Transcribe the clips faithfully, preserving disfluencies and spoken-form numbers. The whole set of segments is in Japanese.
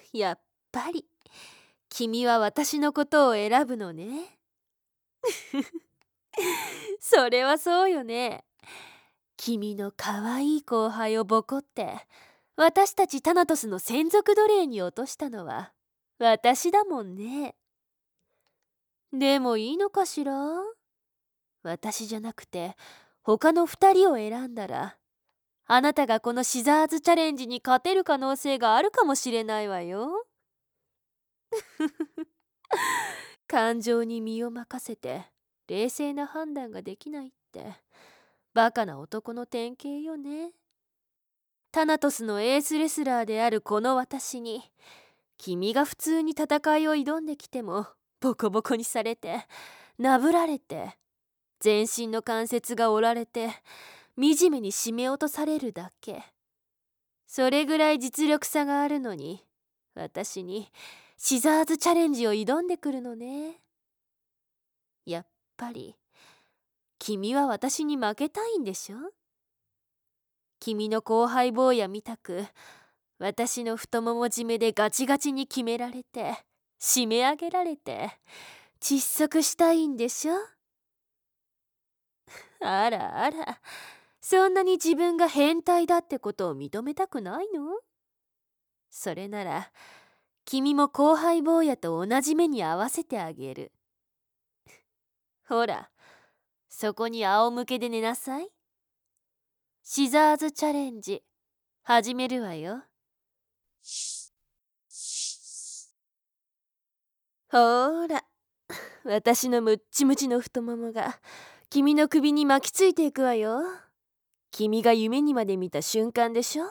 やっぱり君は私のことを選ぶのね。それはそうよね。君の可愛い後輩をボコって私たちタナトスの専属奴隷に落としたのは私だもんね。でもいいのかしら？私じゃなくて他の二人を選んだらあなたがこのシザーズチャレンジに勝てる可能性があるかもしれないわよ。感情に身を任せて冷静な判断ができないってバカな男の典型よね。タナトスのエースレスラーであるこの私に君が普通に戦いを挑んできてもボコボコにされてなぶられて全身の関節が折られて惨めに締め落とされるだけ。それぐらい実力差があるのに私にシザーズチャレンジを挑んでくるのね。やっぱり君は私に負けたいんでしょ？君の後輩坊やみたく私の太もも締めでガチガチに決められて締め上げられて窒息したいんでしょ？あらあら、そんなに自分が変態だってことを認めたくないの？それなら君も後輩坊やと同じ目に合わせてあげる。ほら、そこに仰向けで寝なさい。シザーズチャレンジ始めるわよ。ほーら、私のムッチムチの太ももが君の首に巻きついていくわよ。君が夢にまで見た瞬間でしょ？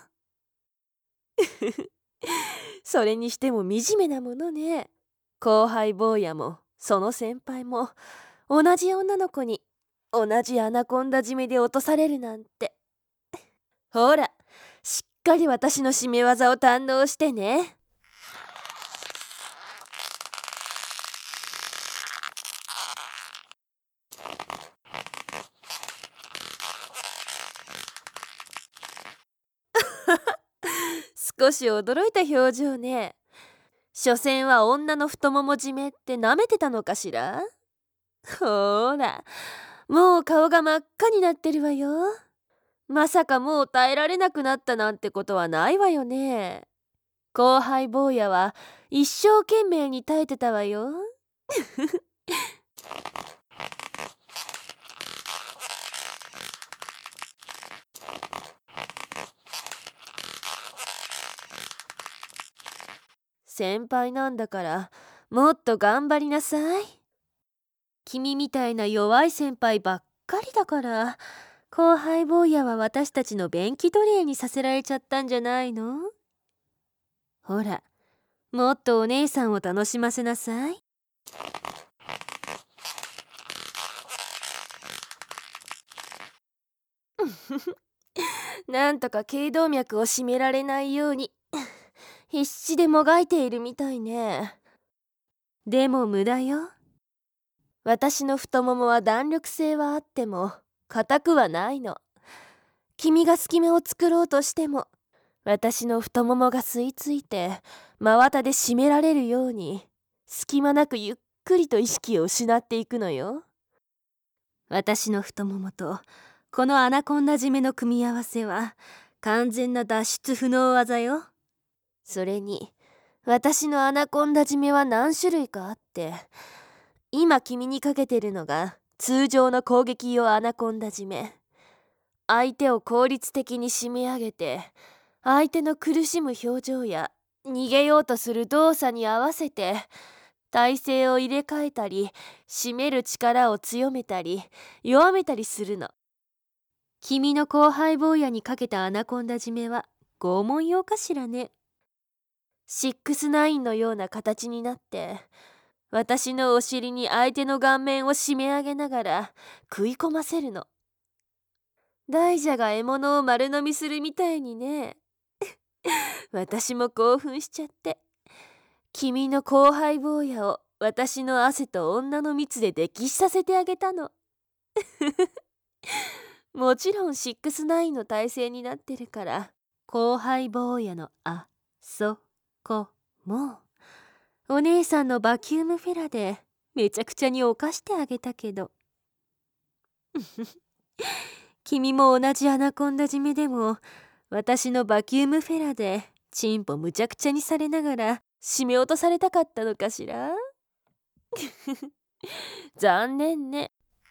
それにしても惨めなものね。後輩坊やもその先輩も同じ女の子に同じアナコンダ締めで落とされるなんて。ほら、しっかり私の締め技を堪能してね。少し驚いた表情ね。所詮は女の太もも締めって舐めてたのかしら？ほーら、もう顔が真っ赤になってるわよ。まさかもう耐えられなくなったなんてことはないわよね。後輩坊やは一生懸命に耐えてたわよ。先輩なんだからもっと頑張りなさい。君みたいな弱い先輩ばっかりだから後輩坊やは私たちの便器奴隷にさせられちゃったんじゃないの？ほら、もっとお姉さんを楽しませなさい。なんとか頸動脈を締められないように必死でもがいているみたいね。でも無駄よ。私の太ももは弾力性はあっても硬くはないの。君が隙間を作ろうとしても私の太ももが吸い付いて真綿で締められるように隙間なくゆっくりと意識を失っていくのよ。私の太ももとこのアナコンダ締めの組み合わせは完全な脱出不能技よ。それに私のアナコンダ締めは何種類かあって今君にかけてるのが通常の攻撃用アナコンダ締め。相手を効率的に締め上げて相手の苦しむ表情や逃げようとする動作に合わせて体勢を入れ替えたり締める力を強めたり弱めたりするの。君の後輩坊やにかけたアナコンダ締めは拷問用かしらね。シックスナインのような形になって私のお尻に相手の顔面を締め上げながら食い込ませるの。大蛇が獲物を丸飲みするみたいにね。私も興奮しちゃって君の後輩坊やを私の汗と女の蜜で溺死させてあげたの。もちろんシックスナインの体勢になってるから後輩坊やのあそこもうお姉さんのバキュームフェラでめちゃくちゃに犯してあげたけど君も同じアナコンダ締めでも私のバキュームフェラでチンポむちゃくちゃにされながら締め落とされたかったのかしら残念ね。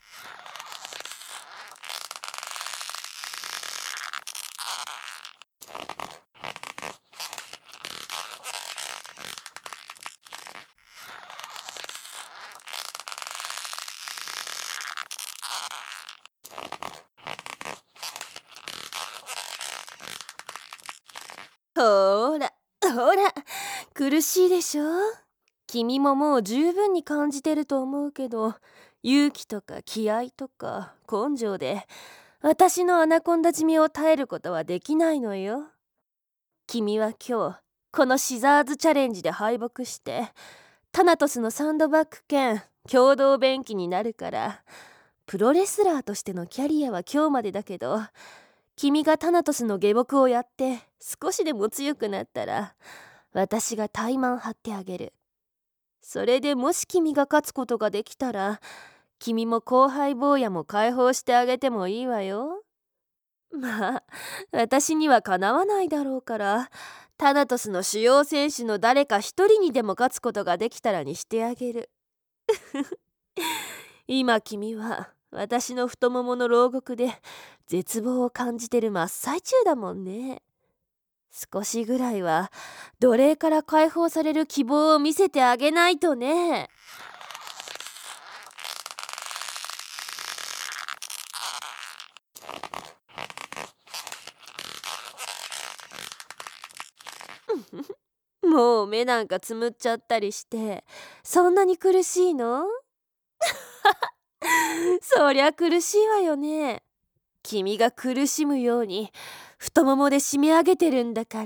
ほらほら苦しいでしょ。君ももう十分に感じてると思うけど、勇気とか気合とか根性で私のアナコンダ締めを耐えることはできないのよ。君は今日このシザーズチャレンジで敗北してタナトスのサンドバッグ兼共同便器になるから、プロレスラーとしてのキャリアは今日までだけど、君がタナトスの下僕をやって少しでも強くなったら私が怠慢張ってあげる。それでもし君が勝つことができたら、君も後輩坊やも解放してあげてもいいわよ。まあ私にはかなわないだろうから、タナトスの主要選手の誰か一人にでも勝つことができたらにしてあげる今君は私の太ももの牢獄で絶望を感じてる真っ最中だもんね。少しぐらいは奴隷から解放される希望を見せてあげないとね。もう目なんかつむっちゃったりしてそんなに苦しいの？そりゃ苦しいわよね。君が苦しむように太ももで締め上げてるんだから。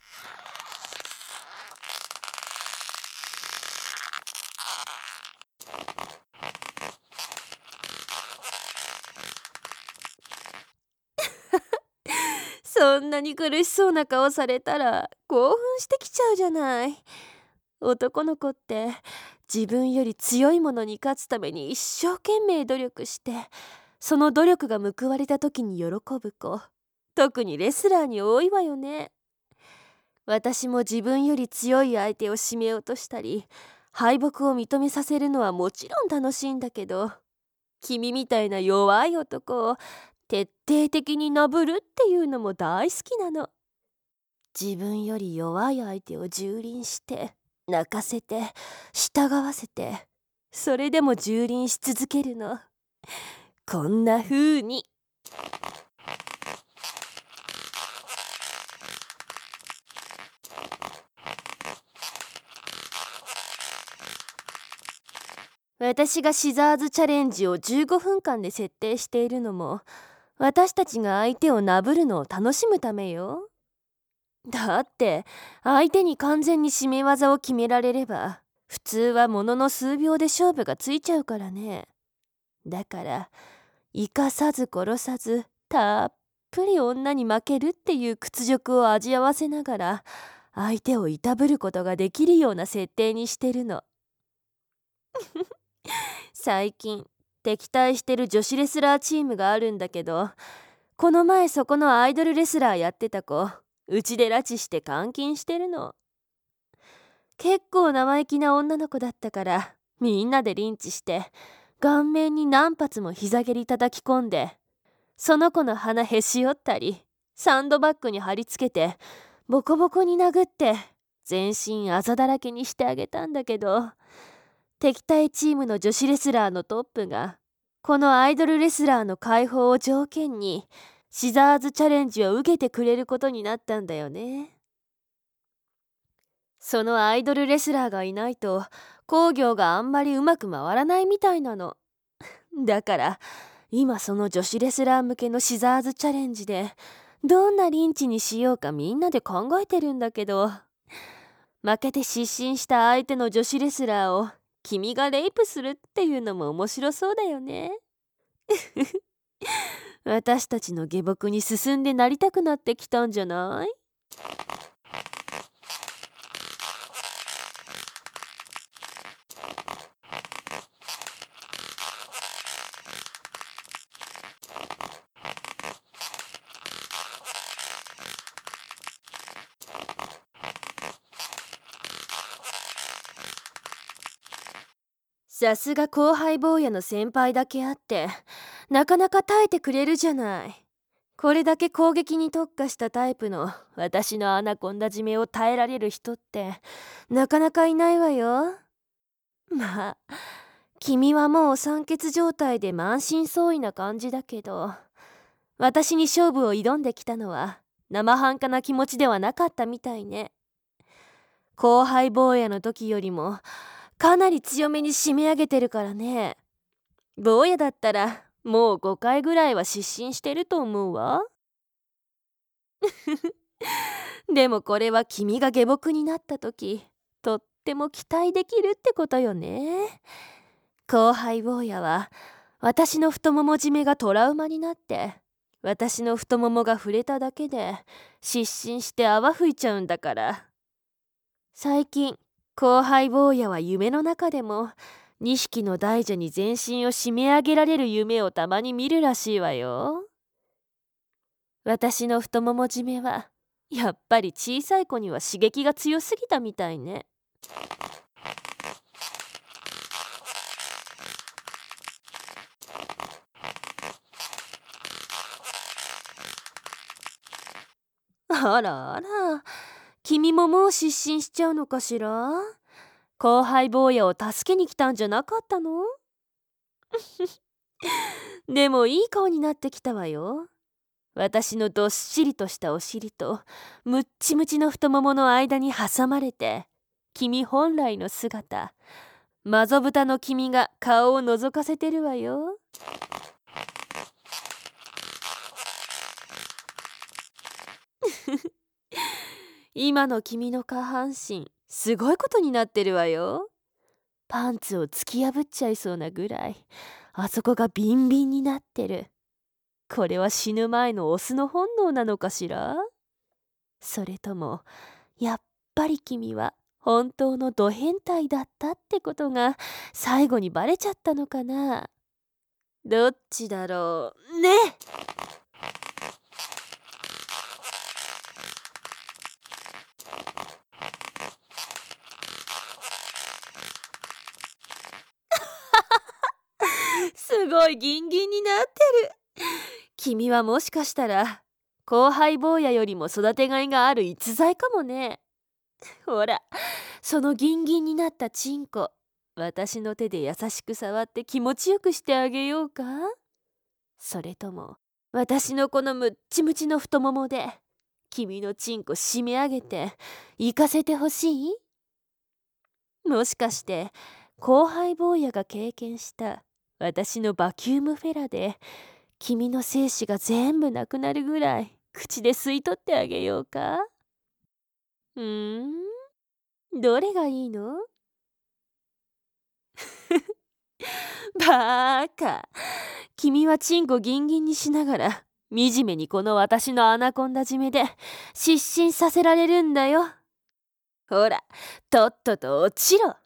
そんなに苦しそうな顔されたら興奮してきちゃうじゃない。男の子って自分より強いものに勝つために一生懸命努力して、その努力が報われた時に喜ぶ子、特にレスラーに多いわよね。私も自分より強い相手を締め落としたり敗北を認めさせるのはもちろん楽しいんだけど、君みたいな弱い男を徹底的になぶるっていうのも大好きなの。自分より弱い相手を蹂躙して泣かせて従わせて、それでも蹂躙し続けるの。こんな風に。私がシザーズチャレンジをじゅうごふんかんで設定しているのも、私たちが相手をなぶるのを楽しむためよ。だって相手に完全に締め技を決められれば普通はものの数秒で勝負がついちゃうからね。だから生かさず殺さずたっぷり女に負けるっていう屈辱を味わわせながら相手をいたぶることができるような設定にしてるの。最近敵対してる女子レスラーチームがあるんだけど、この前そこのアイドルレスラーやってた子うちで拉致して監禁してるの。結構生意気な女の子だったからみんなでリンチして顔面に何発も膝蹴り叩き込んで、その子の鼻へし折ったりサンドバッグに貼り付けてボコボコに殴って全身あざだらけにしてあげたんだけど、敵対チームの女子レスラーのトップがこのアイドルレスラーの解放を条件にシザーズチャレンジを受けてくれることになったんだよね。そのアイドルレスラーがいないと興行があんまりうまく回らないみたいなの。だから今その女子レスラー向けのシザーズチャレンジでどんなリンチにしようかみんなで考えてるんだけど、負けて失神した相手の女子レスラーを君がレイプするっていうのも面白そうだよね。私たちの下僕に進んでなりたくなってきたんじゃない？ さすが後輩坊やの先輩だけあってなかなか耐えてくれるじゃない。これだけ攻撃に特化したタイプの私のアナコンダ締めを耐えられる人ってなかなかいないわよ。まあ君はもう酸欠状態で満身創痍な感じだけど、私に勝負を挑んできたのは生半可な気持ちではなかったみたいね。後輩坊やの時よりもかなり強めに締め上げてるからね。坊やだったらもうごかいぐらいは失神してると思うわ。でもこれは君が下僕になった時とっても期待できるってことよね。後輩坊やは私の太もも締めがトラウマになって私の太ももが触れただけで失神して泡吹いちゃうんだから。最近後輩坊やは夢の中でもにひきの大蛇に全身を締め上げられる夢をたまに見るらしいわよ。私の太もも締めはやっぱり小さい子には刺激が強すぎたみたいね。あらあら、君ももう失神しちゃうのかしら。後輩坊やを助けに来たんじゃなかったの？でもいい顔になってきたわよ。私のどっしりとしたお尻とムッチムチの太ももの間に挟まれて君本来の姿、マゾブタの君が顔を覗かせてるわよ。今の君の下半身すごいことになってるわよ。パンツを突き破っちゃいそうなぐらいあそこがビンビンになってる。これは死ぬ前のオスの本能なのかしら。それともやっぱり君は本当のド変態だったってことが最後にバレちゃったのかな。どっちだろうね。すごいギンギンになってる。君はもしかしたら後輩坊やよりも育てがいがある逸材かもね。ほら、そのギンギンになったチンコ、私の手で優しく触って気持ちよくしてあげようか。それとも私のこのムッチムチの太ももで君のチンコ締め上げて行かせてほしい？もしかして後輩坊やが経験した私のバキュームフェラで君の精子が全部なくなるぐらい口で吸い取ってあげようか。うーん、どれがいいの？バーカ、君はチンコギンギンにしながら惨めにこの私のアナコンダ締めで失神させられるんだよ。ほら、とっとと落ちろ。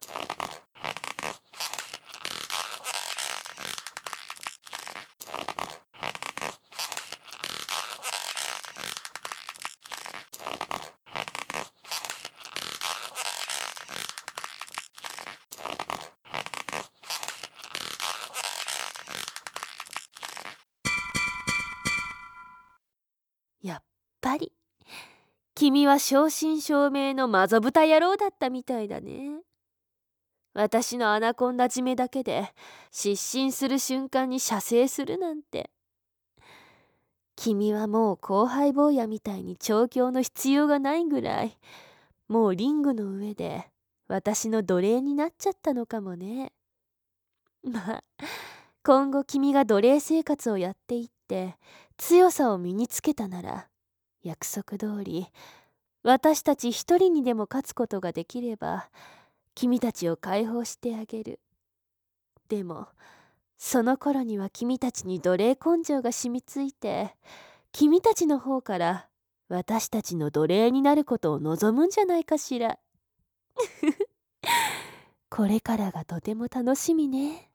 やっぱり君は正真正銘のマゾブタ野郎だったみたいだね。私のアナコンダ締めだけで失神する瞬間に射精するなんて。君はもう後輩坊やみたいに調教の必要がないぐらいもうリングの上で私の奴隷になっちゃったのかもね。まあ今後君が奴隷生活をやっていって強さを身につけたなら約束通り私たち一人にでも勝つことができれば君たちを解放してあげる。でもその頃には君たちに奴隷根性が染みついて君たちの方から私たちの奴隷になることを望むんじゃないかしら。これからがとても楽しみね。